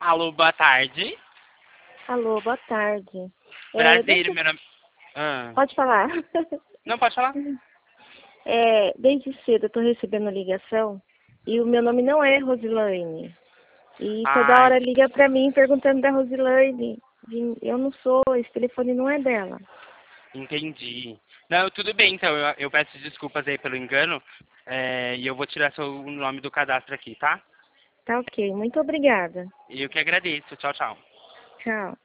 Alô, boa tarde. Alô, boa tarde. Prazer, meu nome... Ah. Pode falar. Não, pode falar. Desde cedo eu estou recebendo ligação e o meu nome não é Rosilaine. E toda Ai, hora liga para mim perguntando da Rosilaine. Eu não sou, esse telefone não é dela. entendi. Não, tudo bem, então. Eu peço desculpas aí pelo engano. E eu vou tirar seu nome do cadastro aqui, tá? Tá ok, muito obrigada. E eu que agradeço. Tchau, tchau. Tchau.